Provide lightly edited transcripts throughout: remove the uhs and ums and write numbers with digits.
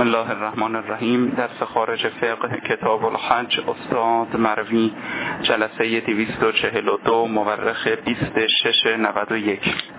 الله الرحمن الرحیم. درس خارج فقه کتاب الحج استاد مروی، جلسه 242، مورخ 2691.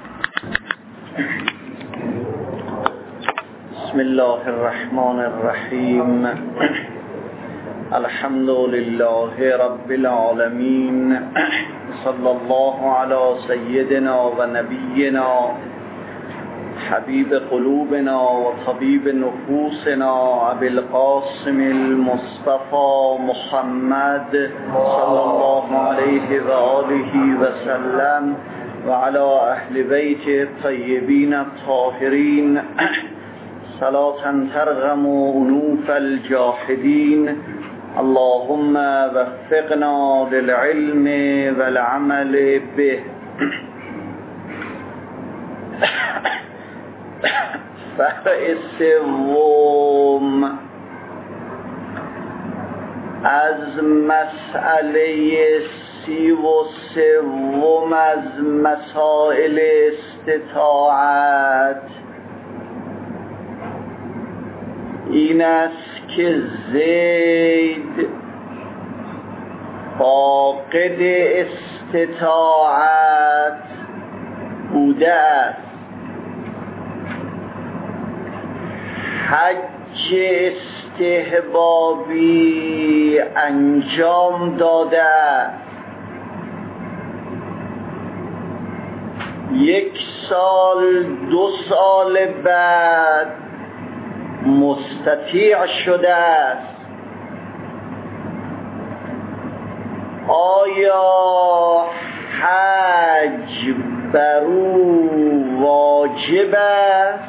بسم الله الرحمن الرحیم. الحمد لله رب العالمین، صلی الله علی سیدنا و نبینا حبیب قلوبنا و طبیب نفوسنا ابی القاسم المصطفى محمد صلی الله علیه و آله و سلم و علی اهل بیت الطیبین الطاهرین صلاة ترغم انوف الجاحدین. اللهم وفقنا للعلم والعمل به. فرع سوم از مسئله 33 از مسائل استطاعت این است که زید فاقد استطاعت بوده است، حج استحبابی انجام داده است، 1 سال 2 سال بعد مستطیع شده است. آیا حج بر او واجب است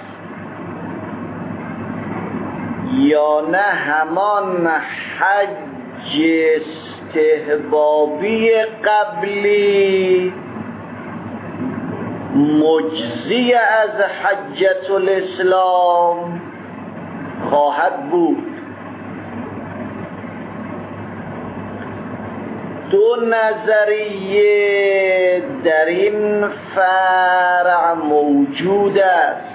یا نه همان حج استحبابی قبلی مجزی از حجة الاسلام خواهد بود؟ دو نظریه در این فرع موجود است.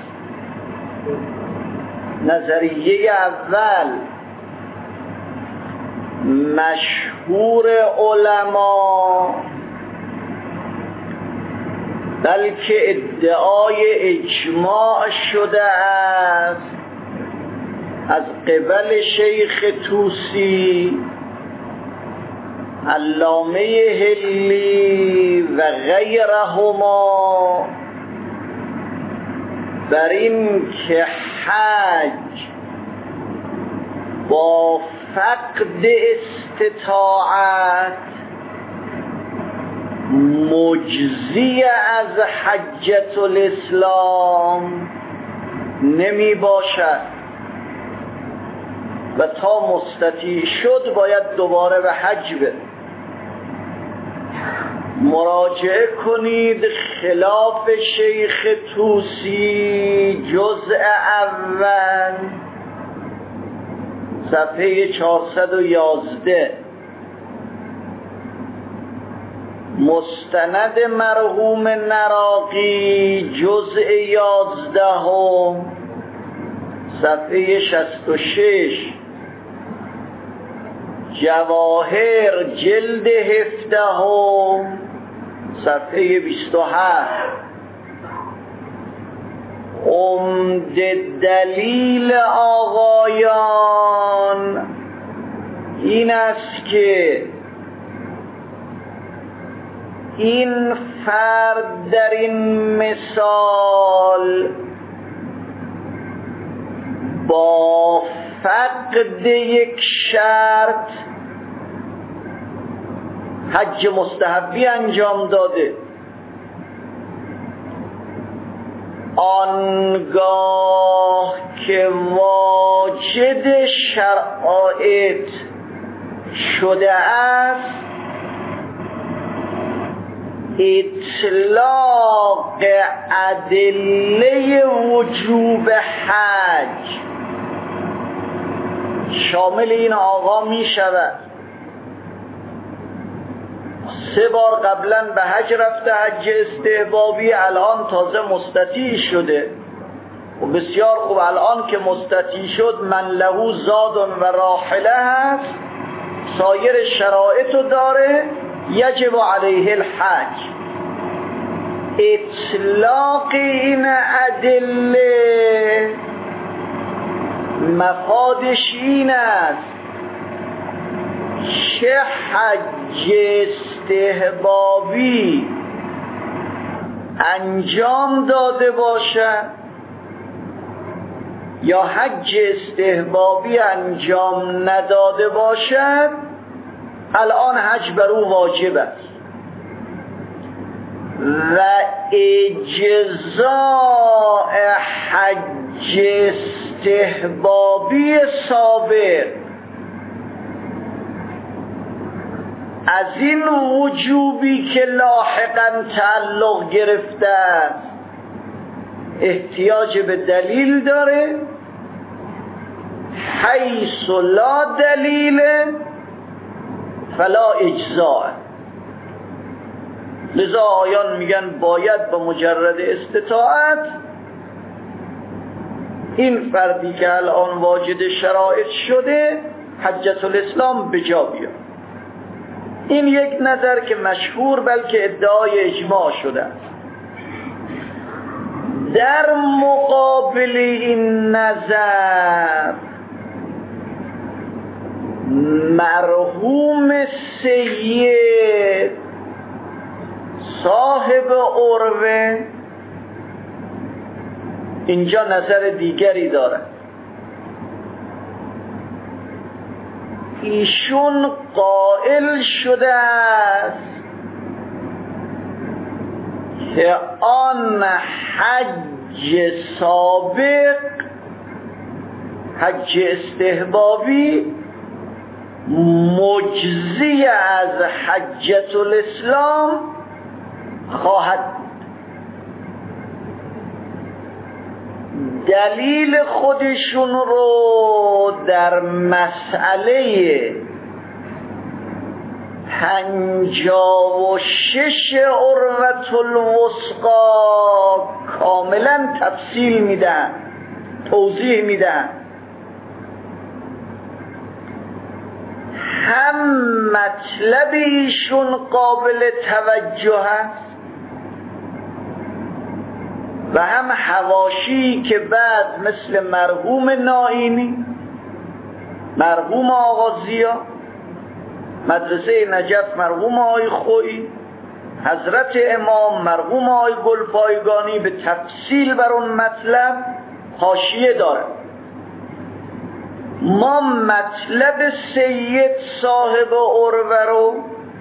نظریه اول مشهور علما، بلکه ادعای اجماع شده است از قبل شیخ طوسی، علامه حلی و غیرهما، بر این که حج با فقد استطاعت مجزی از حجة الاسلام نمی باشد و تا مستطیع شد باید دوباره به حج بره. مراجعه کنید خلاف شیخ طوسی جزء اول صفحه 411، مستند مرحوم نراقی جزء 11 صفحه 66، جواهر جلد 17 صفحه 27. عمده دلیل آقایان این است که این فرد در این مثال با فقد یک شرط حج مستحبی انجام داده، آنگاه که واجد شرایط شده است اطلاق ادله وجوب حج شامل این آقا می شود. 3 بار قبلا به حج رفته، حج استحبابی، الان تازه مستطیع شده، و بسیار خوب الان که مستطیع شد من له زاد و راحله هست، سایر شرایط رو داره، یجب علیه الحج. اطلاق این ادله مفادش این است چه حج استحبابی انجام داده باشد یا حج استحبابی انجام نداده باشد، الان حج بر او واجب است و اجزاء حج استحبابی سابق از این وجوبی که لاحقا تعلق گرفته است احتیاج به دلیل داره، حیث لا دلیل فلا اجزاء. لذا آیان میگن باید با مجرد استطاعت این فردی که الان واجد شرایط شده حجة الاسلام به جا بیاد. این یک نظر که مشهور بلکه ادعای اجماع شده است. در مقابل این نظر مرحوم سید صاحب عروه اینجا نظر دیگری دارد. ایشون قائل شده است که آن حج سابق، حج استحبابی، مجزی از حجة الاسلام خواهد. دلیل خودشون رو در مسئله 56 عروة الوثقی کاملا تفصیل میدن، توضیح میدن. هم مطلب ایشون قابل توجه است و هم حواشی که بعد مثل مرحوم نائینی، مرحوم آقا زیا، مدرسه نجف مرحوم آقای خویی، حضرت امام مرحوم آقای گلپایگانی به تفصیل بر اون مطلب حاشیه داره. ما مطلب سید صاحب عروه رو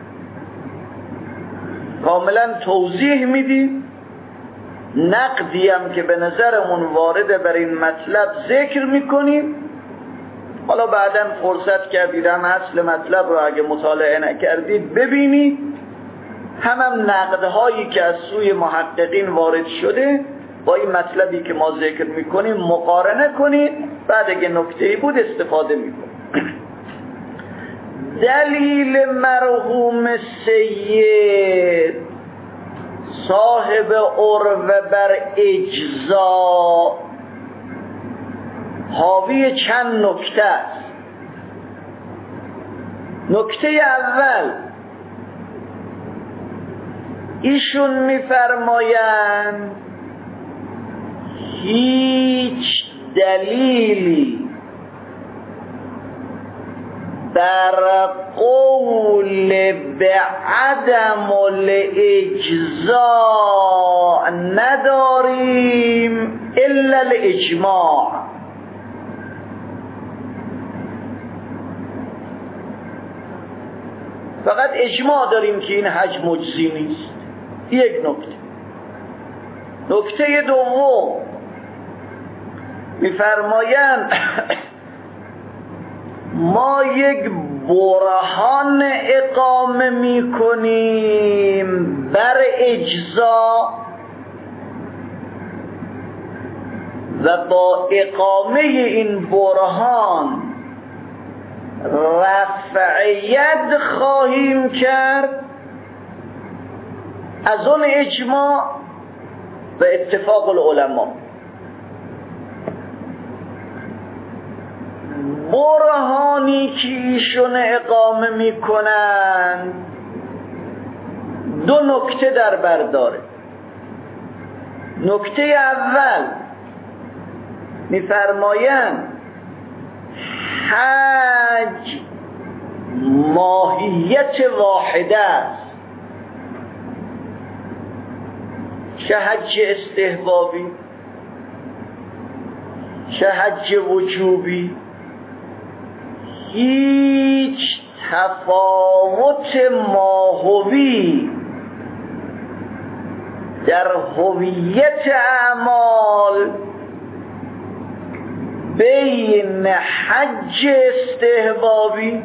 کاملا توضیح میدیم، نقدی هم که به نظرمون وارده بر این مطلب ذکر میکنیم. حالا بعداً فرصت کردید هم اصل مطلب رو اگه مطالعه نکردید ببینید، هم نقدهایی که از سوی محققین وارد شده با این مطلبی که ما ذکر میکنیم مقارنه کنید، بعد اگه نکته‌ای بود استفاده میکنید. دلیل مرحوم سید صاحب عروه بر اجزا حاوی چند نکته است. نکته اول، ایشون میفرمایند هیچ دلیلی بر قول به عدم الاجزاء نداریم الا الاجماع. فقط اجماع داریم که این حج مجزی نیست. یک نکته. نکته دوم، میفرمایند ما یک برهان اقامه میکنیم بر اجزا و با اقامه این برهان رفعیت خواهیم کرد از اون اجماع و اتفاق العلماء. برهانی که ایشون اقامه میکنن دو نکته در بر داره. نکته اول میفرمایند حج ماهیت واحده است، چه حج استحبابی چه حج وجوبی، هیچ تفاوت ماهوی در هویت اعمال بین حج استحبابی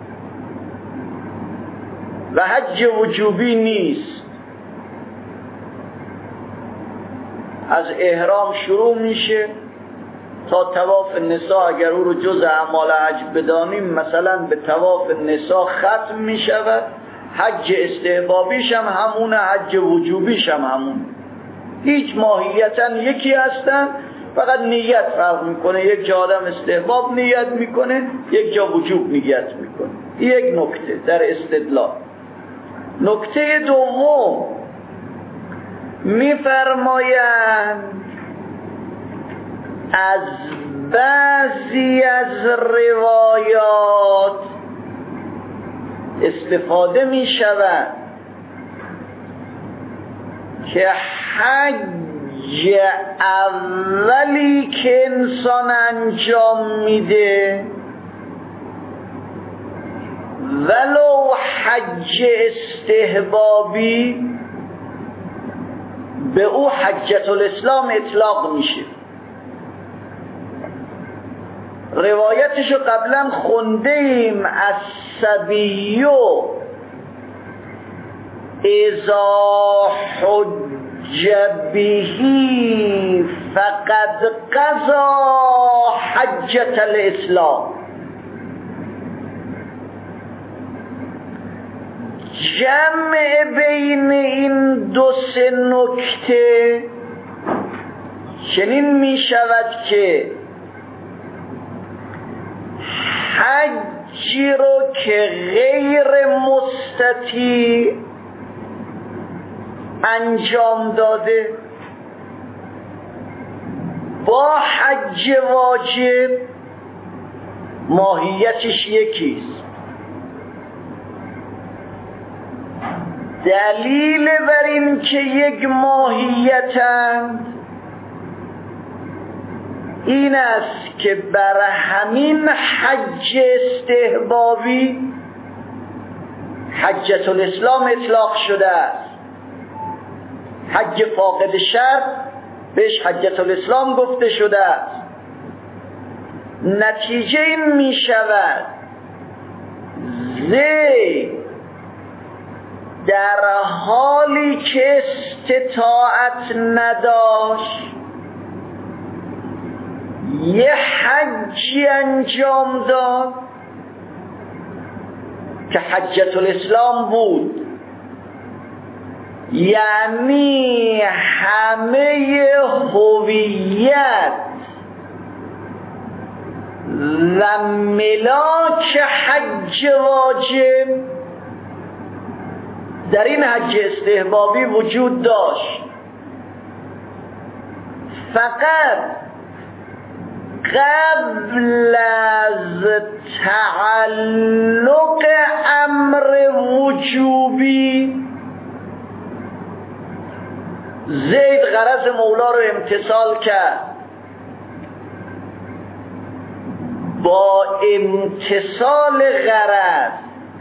و حج وجوبی نیست. از احرام شروع میشه تا طواف نساء، اگر او رو جز اعمال حج بدانیم مثلا به طواف نساء ختم میشود. حج استحبابیش هم همونه، حج وجوبیش هم همونه، هیچ ماهیتا یکی هستن، فقط نیت فرق میکنه. یک جا آدم استحباب نیت میکنه، یک جا وجوب نیت میکنه. یک نکته در استدلال. نکته دوم میفرمایند از بعضی از روایات استفاده می شود که حج اولی که انسان انجام میده ولو حج استحبابی به او حجة الاسلام اطلاق میشه. روایتشو قبلا خوندیم. الصبیو اذا حج به فقد قضا حجة الاسلام. جمع بین این دو سه نکته چنین می شود که حجی رو که غیر مستطیع انجام داده با حج واجب ماهیتش یکیست. دلیل بر این که یک ماهیتند این است که بر همین حج استحبابی حجة الاسلام اطلاق شده است. حج فاقد شرط بهش حجة الاسلام گفته شده است. نتیجه این می شود زید در حالی که استطاعت نداشت یه حجی انجام داد که حجة الاسلام بود، یعنی همه هویت و ملاک حج واجب در این حج استحبابی وجود داشت. فقط قبل از تعلق امر وجوبی زید غرض مولا رو امتثال کرد. با امتثال غرض،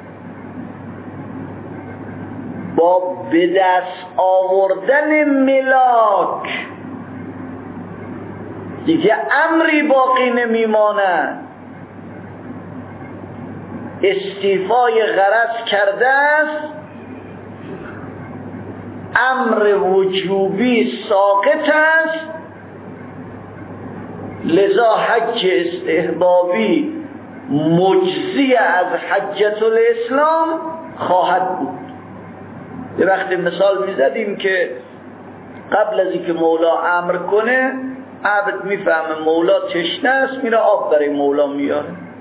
با به دست آوردن ملاک دیگه امری باقی نمیماند. استیفای غرض کرده است، امر وجوبی ساقط است، لذا حج استحبابی مجزی از حجة الاسلام خواهد بود. یه وقتی مثال میزدیم که قبل از اینکه مولا امر کنه عبد میفهمه مولا تشنه است، میره آب برای مولا میاره.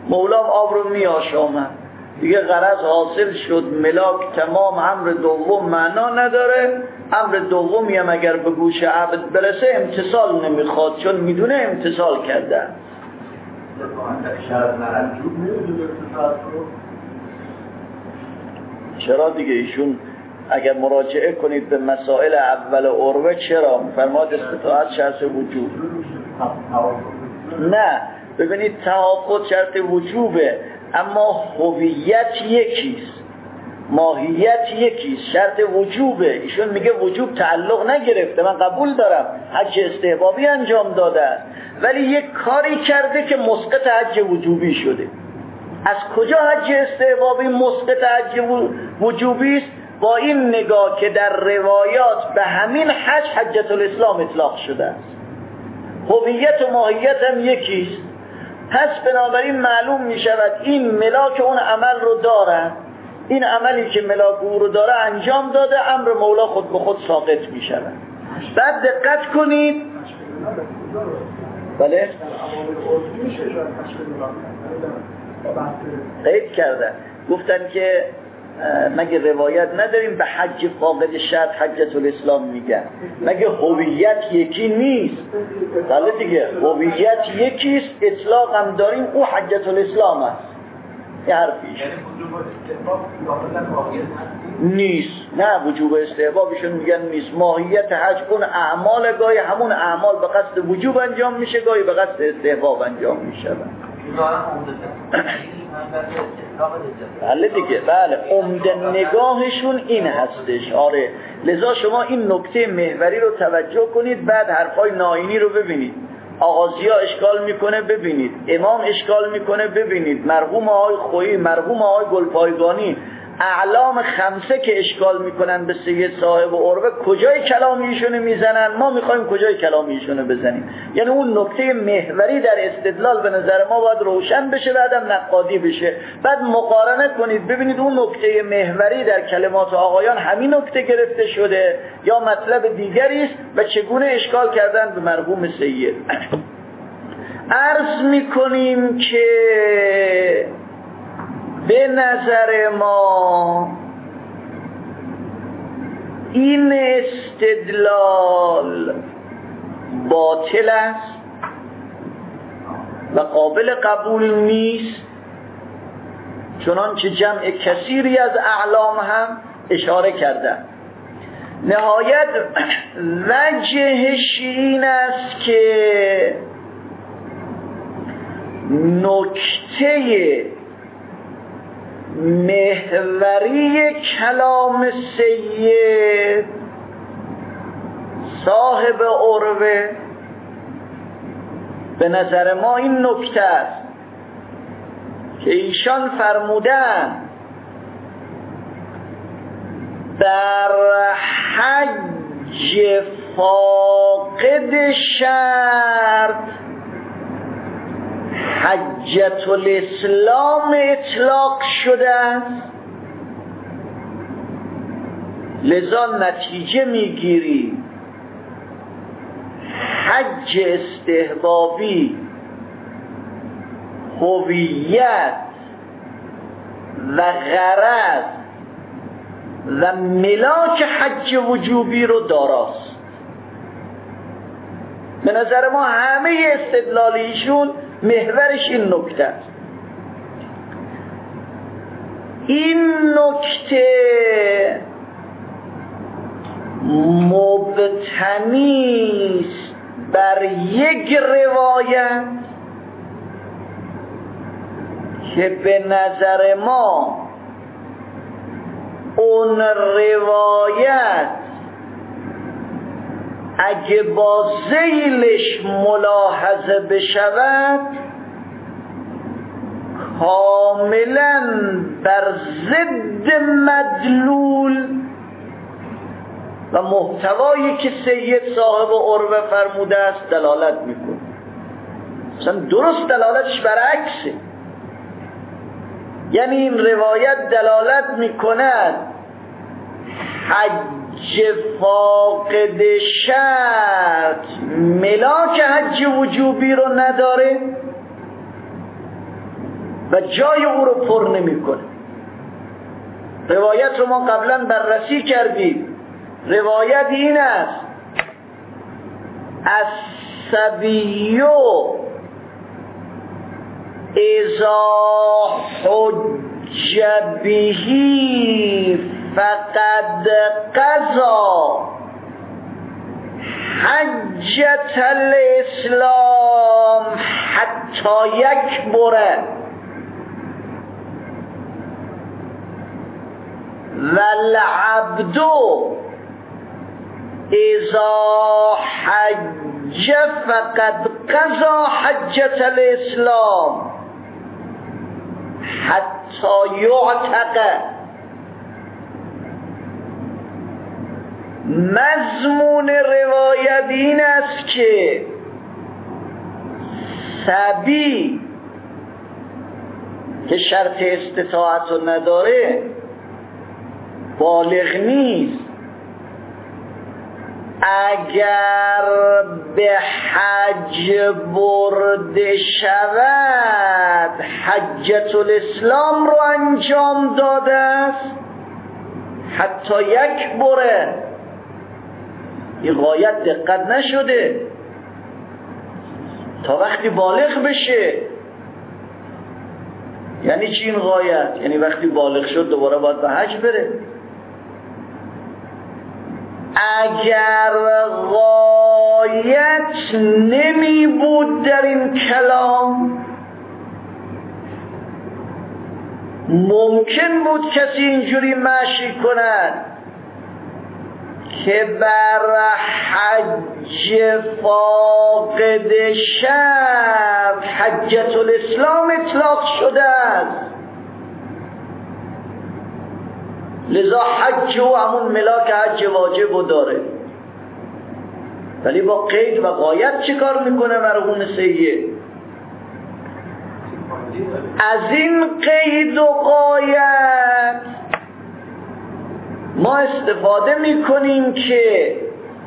مولام آب رو میآشامد دیگه، غرض حاصل شد، ملاک تمام. امر دوم معنا نداره. امر دومی هم اگر به گوش عبد برسه امتصال نمیخواد، چون میدونه امتصال کرده. چرا دیگه؟ ایشون اگر مراجعه کنید به مسائل اول عروه، چرا فرماد استطاعت شرط وجوب؟ نه، ببینید تعاقد شرط وجوبه، اما هویت یکیست، ماهیت یکیست، شرط وجوبه. ایشون میگه وجوب تعلق نگرفته، من قبول دارم حج استحبابی انجام داده، ولی یک کاری کرده که مسقط حج وجوبی شده. از کجا حج استحبابی مسقط حج وجوبی است؟ با این نگاه که در روایات به همین حج حجة الاسلام اطلاق شده است، هویت و ماهیت هم یکیست. پس بنابراین معلوم می شود این ملاک اون عمل رو داره، این عملی که ملاک او رو داره انجام داده، امر مولا خود به خود ساقط می شود. بعد دقت کنید، بله قید کردن، گفتن که مگه روایت نداریم به حج فاقد شرط حجة الاسلام میگن؟ مگه هویت یکی نیست؟ بله دیگه، هویت یکیست، اطلاق هم داریم، او حجة الاسلام است. یه حرفیش نیست. نه، وجوب استحبابشون میگن نیست. ماهیت حج اون اعمال، گاهی همون اعمال به قصد وجوب انجام میشه، گاهی به قصد استحباب انجام میشه. بله دیگه، بله، عمده نگاهشون این هستش. آره، لذا شما این نکته محوری رو توجه کنید. بعد حرفای ناینی رو ببینید، آغازیا اشکال میکنه ببینید، امام اشکال میکنه ببینید، مرحوم آقای خویی، مرحوم آقای گلپایگانی، اعلام خمسه که اشکال میکنن به سید صاحب عروه، کجای کلام ایشونو میزنن؟ ما میخوایم کجای کلام ایشونو بزنیم. یعنی اون نکته محوری در استدلال به نظر ما باید روشن بشه، بعدم نقادی بشه. بعد مقارنه کنید ببینید اون نکته محوری در کلمات آقایان همین نکته گرفته شده یا مطلب دیگری است و چگونه اشکال کردن به مرحوم سید. عرض میکنیم که به نظر ما این استدلال باطل است و قابل قبول نیست، چنانچه جمع کثیری از اعلام هم اشاره کردن. نهایت وجهش این است که نکته محوری کلام سید صاحب عروه به نظر ما این نکته است که ایشان فرمودن در حج فاقد شرط حجة الاسلام اطلاق شده است، لذا نتیجه میگیری حج استحبابی هویت و غرض و ملاک حج وجوبی رو داراست. به نظر ما همه استدلالیشون محورش این نکته است. این نکته مبتنی است بر یک روایت که به نظر ما اون روایت اگه با ذیلش ملاحظه بشود کاملا بر ضد مدلول و محتوایی که سید صاحب عروه فرموده است دلالت میکنه. مثلا درست دلالتش برعکسه. یعنی این روایت دلالت میکند حج فاقد شرط ملاک حج وجوبی رو نداره، و جای او رو پر نمیکنه. روایت رو ما قبلا بررسی کردیم. روایت این است: الصبی اذا حج به فقد قضى حجة الاسلام حتی یکبر والعبد اذا حج فقد قضى حجة الاسلام حتی یعتق. مضمون روایت این است که صبی که شرط استطاعت رو نداره، بالغ نیست، اگر به حج برده شود حجة الاسلام رو انجام داده است حتی یکبر. این غایت دقت نشده تا وقتی بالغ بشه. یعنی چی این غایت؟ یعنی وقتی بالغ شد دوباره باید به حج بره. اگر غایت نمی بود در این کلام، ممکن بود کسی اینجوری مشی کند که بر حج فاقد شرط حجة الاسلام اطلاق شده است، لذا حج و همون ملاک حج واجب رو داره. ولی با قید و غایت چی کار میکنه مرحوم سید؟ از این قید و غایت ما استفاده میکنیم که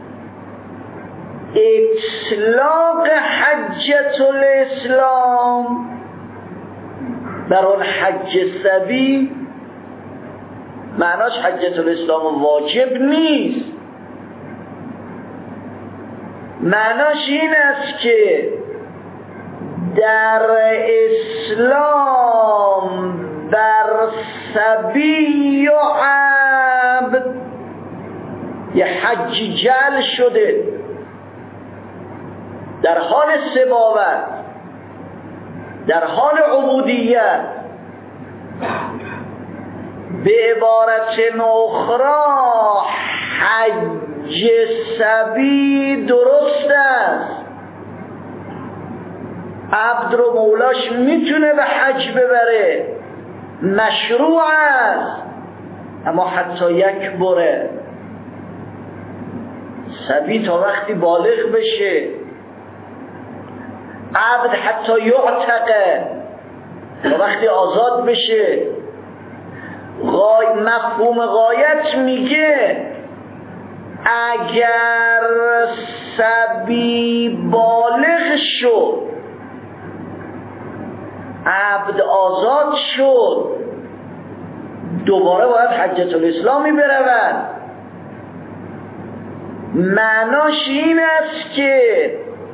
اطلاق حجة الاسلام بر اون حج صبی معناش حجة الاسلام واجب نیست. معناش این است که در اسلام بر صبی و عبد یه حج جعل شده در حال سباوت، در حال عبودیت. به عبارت اخرى حج صبی درست است، عبد رو مولاش میتونه به حج ببره، مشروع است، اما حتی یکبره. صبی تا وقتی بالغ بشه، عبد حتی یعتقه تا وقتی آزاد بشه. مفهوم غایت میگه اگر صبی بالغ شد، عبد آزاد شد، دوباره باید حجة الاسلامی برود. معناش این است که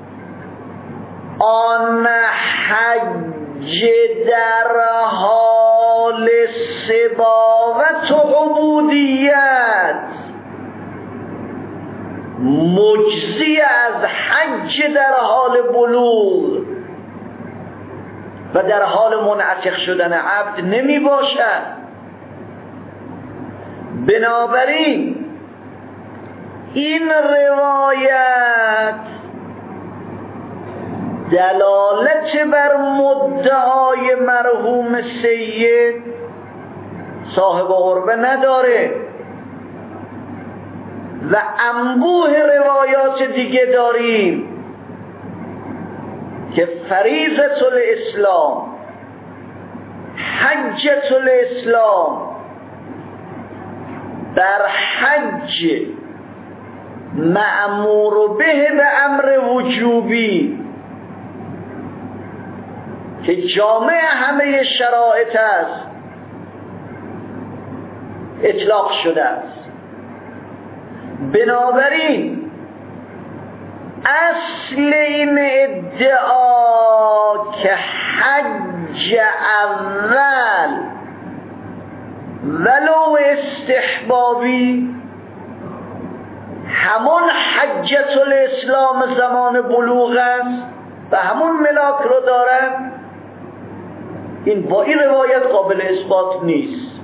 آن حج در حال سباوت و عبودیت مجزی از حج در حال بلوغ و در حال منعتق شدن عبد نمی باشد. بنابراین این روایت دلالت بر مدعای مرحوم سید صاحب قربه نداره و انبوه روایات دیگه داریم که فریضة الاسلام، حجة الاسلام در حج مأمور به امر وجوبی که جامع همه شرایط است اطلاق شده است. بنابراین اصل این ادعا که حج اول ولو استحبابی همون حجت الاسلام زمان بلوغ است و همون ملاک رو دارد، این با این روایت قابل اثبات نیست.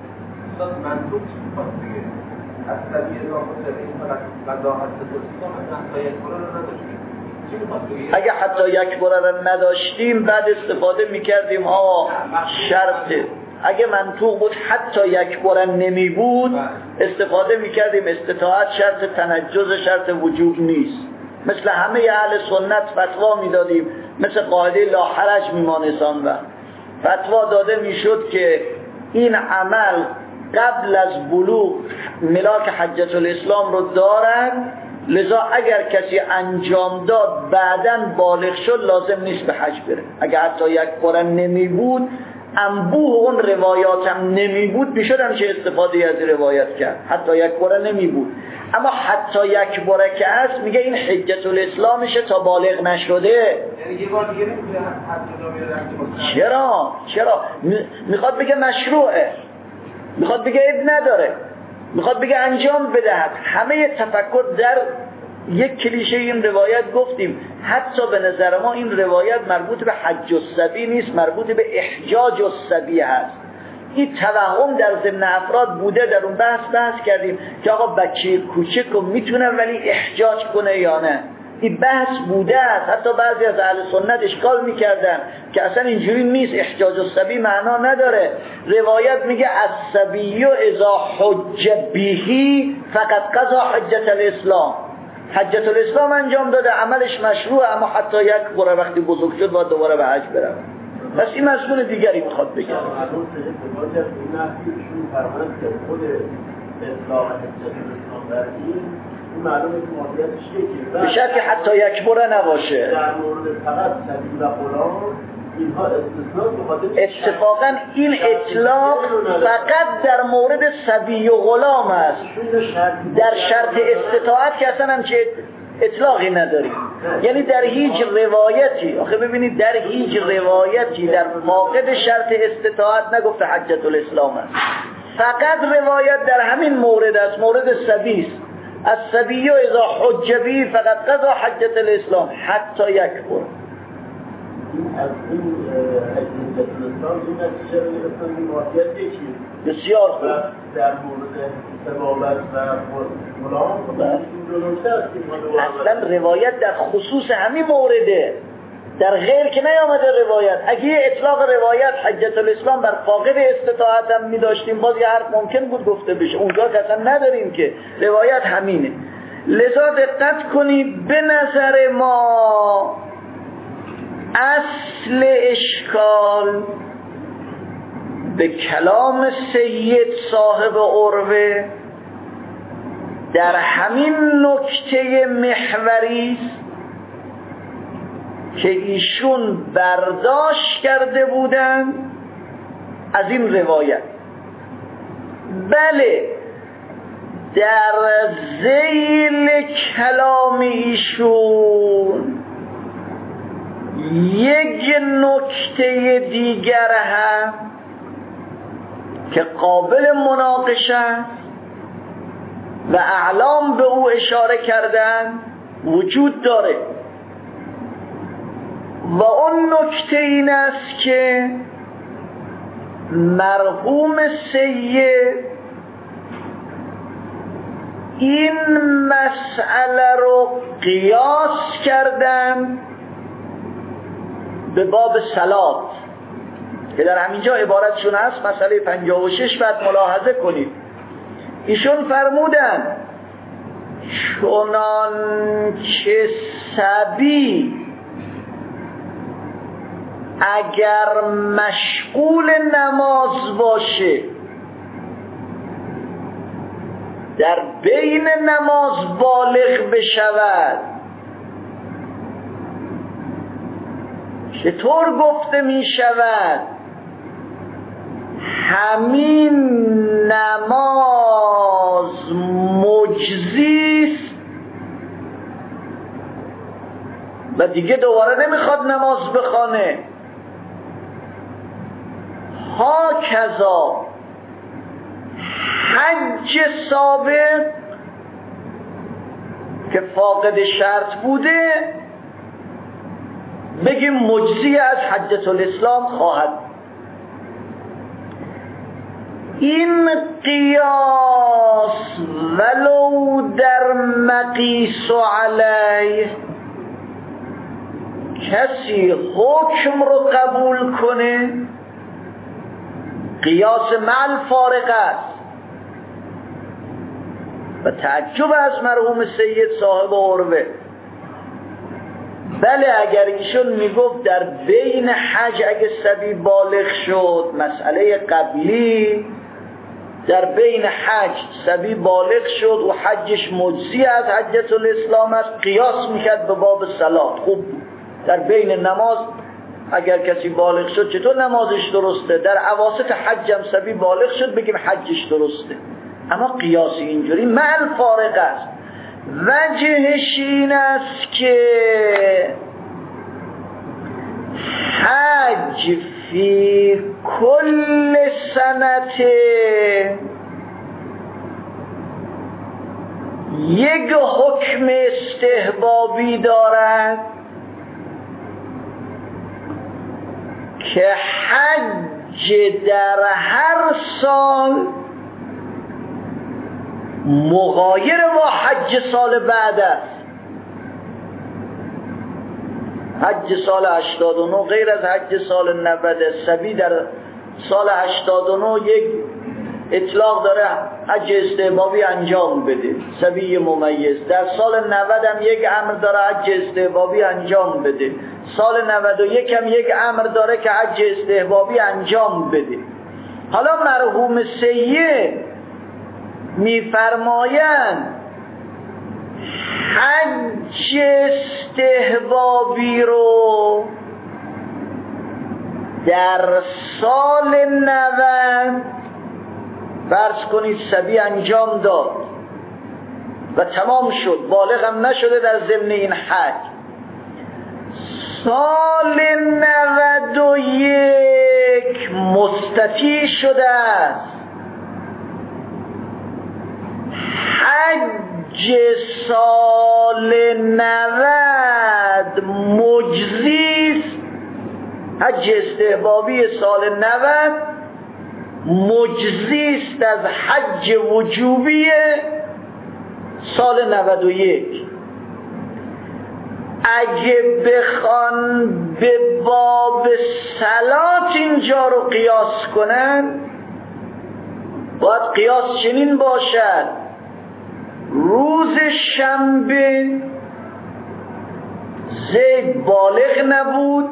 اگه حتی یک باره رو نداشتیم بعد استفاده میکردیم شرطه. اگه منطوق بود حتی یک باره نمی بود استفاده میکردیم استطاعت شرط تنجز شرط وجوب نیست. مثل همه اهل سنت فتوا میدادیم، مثل قاعده لا حرج میمانستان و فتوا داده میشد که این عمل قبل از بلوغ ملاک حجت الاسلام رو دارن، لذا اگر کسی انجام داد بعداً بالغ شد لازم نیست به حج بره. اگر حتی یک باره نمی بود، انبوه اون روایات هم نمی بود، میشد همچه استفاده از روایت کرد. حتی یک باره نمی بود، اما حتی یک باره که هست میگه این حجت الاسلامشه تا بالغ نشده. یعنی یه بار دیگه نمیتونه چرا؟ میخواد بگه مشروعه، میخواد بگه عیب نداره، میخواد بگه انجام بدهد. همه تفکر در یک کلیشه این روایت گفتیم. حتی به نظر ما این روایت مربوط به حج الصبی نیست، مربوط به احجاج الصبی هست. این توهم در ضمن افراد بوده، در اون بحث کردیم که آقا بچه کوچک رو میتونه ولی احجاج کنه یا نه. این بحث بوده است. حتی بعضی از اهل سنت اشکال میکردن که اصلا اینجوری نیست، احجاج الصبی معنا نداره. روایت میگه الصبی اذا حج بهی فقط قضا حجت الاسلام، حجت الاسلام انجام داده، عملش مشروعه، اما حتی یک بار وقتی بزرگ شد باید دوباره به حج بره. پس این مضمون دیگری میخواد بگه. به شرط که حتی یک باره نباشه. در مورد فقط سبیل و غلام اینها اتفاقا این اطلاق فقط در مورد سبی و غلام است. در شرط استطاعت که اصلا همچه اطلاقی نداریم. یعنی در هیچ روایتی، آخه ببینید در هیچ روایتی در فاقد شرط استطاعت نگفته حجت الاسلام است. فقط روایت در همین مورد است، مورد سبی است. السبی اذا حج به فقط قضا حجت الاسلام حتی یک بار. از این حجت الاسلام این نتیجه میرسن این واقعیت یکی بسیار خوب. در مورد ثوابت و غلام اصلا روایت در خصوص همین مورده، در غیر که نیامده روایت. اگه یه اطلاق روایت حجت الاسلام بر فاقد استطاعت هم میداشتیم باز یه حرف ممکن بود گفته بشه، اونجا که اصلا نداریم که روایت همینه. لذا دقت کنید، به نظر ما اصل اشکال به کلام سید صاحب عروه در همین نکته محوری است که ایشون برداشت کرده بودن از این روایت. بله، در ذیل کلام ایشون یک نکته دیگر هم که قابل مناقشه و اعلام به او اشاره کردن وجود داره و اون نکته این است که مرحوم سید این مسئله رو قیاس کردن به باب صلات که در همینجا عبارتشون هست، مسئله 56 بعد ملاحظه کنید. ایشون فرمودن چنان که صبی اگر مشغول نماز باشه در بین نماز بالغ بشود، چطور گفته می شود همین نماز مجزیست و دیگه دوباره نمیخواد نماز بخوانه؟ ها کذا حج سابق که فاقد شرط بوده بگیم مجزی از حجة الاسلام خواهد. این قیاس ولو در مقیس علیه کسی حکم رو قبول کنه، قیاس مع الفارق است. و تعجب از مرحوم سید صاحب عروه، بله اگر ایشون میگفت در بین حج اگه صبی بالغ شد، مسئله قبلی در بین حج صبی بالغ شد و حجش مجزی از حجة الاسلام است، قیاس میکرد به باب صلات. خوب در بین نماز اگر کسی بالغ شد چطور نمازش درسته؟ در اواسط حج هم صبی بالغ شد بگیم حجش درسته. اما قیاس اینجوری مع الفارق است. وجهش این است که حج فی کل سنت یک حکم استحبابی دارد که حج در هر سال مغایر با حج سال بعد است. حج سال 89 غیر از حج سال 90. صبی در سال 89 یک اطلاق داره حج استحبابی انجام بده، صبی ممیز. در سال 90 هم یک امر داره حج استحبابی انجام بده. سال 91 هم یک امر داره که حج استحبابی انجام بده. حالا مرحوم سید میفرمایند حج استحبابی رو در سال 90 فرض کنید صبی انجام داد و تمام شد، بالغ هم نشده در ضمن این حج. سال 91 مستطیع شده است، حج سال 90 مجزیست، حج استحبابی سال 90 مجزیست از حج وجوبی سال 91. اگه بخوان به باب صلات اینجا رو قیاس کنن، باید قیاس چنین باشد: روز شنبه زید بالغ نبود،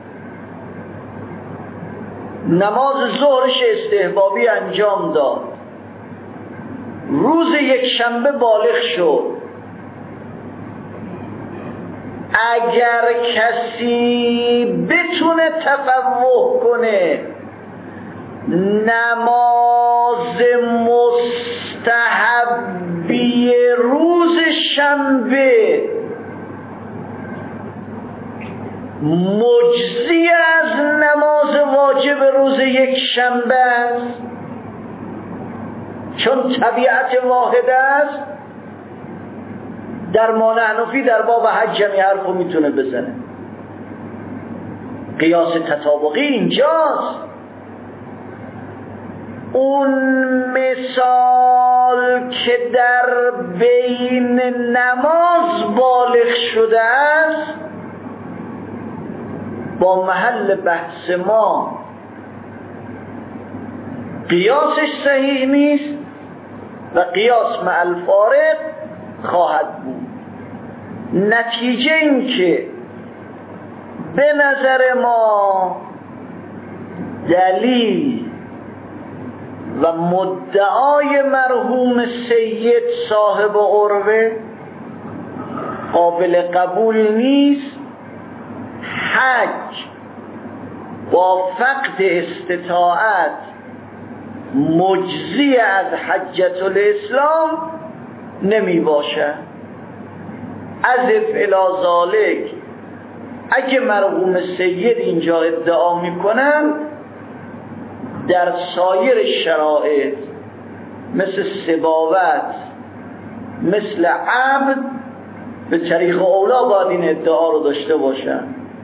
نماز ظهرش استحبابی انجام داد. روز یک شنبه بالغ شد. اگر کسی بتونه تفوه کنه نماز مستحبی روز شنبه مجزی از نماز واجب روز یک شنبه است، چون طبیعت واحد است، در ما حنفی در باب حج همی حرفو میتونه بزنه. قیاس تطابقی اینجاست. اون مثال که در بین نماز بالغ شده است با محل بحث ما قیاسش صحیح نیست و قیاس مع الفارق خواهد بود. نتیجه این که به نظر ما دلیل و مدعای مرحوم سید صاحب عروه قابل قبول نیست. حج با فقد استطاعت مجزی از حجة الاسلام نمی باشه. اضف الی ذالک، اگه مرحوم سید اینجا ادعا میکنن در سایر شرایط مثل سباوت، مثل عبد، به طریق اولا باید این ادعا رو داشته باشن.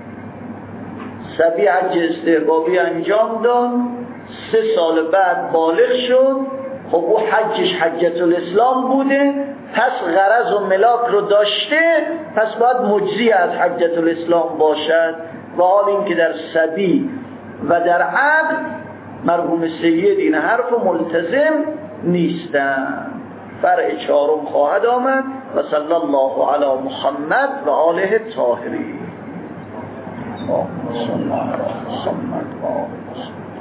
صبی حج استحبابی انجام داد، 3 سال بعد بالغ شد، خب او حجش حجة الاسلام بوده، پس غرض و ملاک رو داشته، پس باید مجزی از حجة الاسلام باشد. و حال این که در صبی و در عبد مرحوم سید این حرف ملتزم نیستن. فرع 4 خواهد آمد. و صلی الله علی محمد و آله الطاهرین.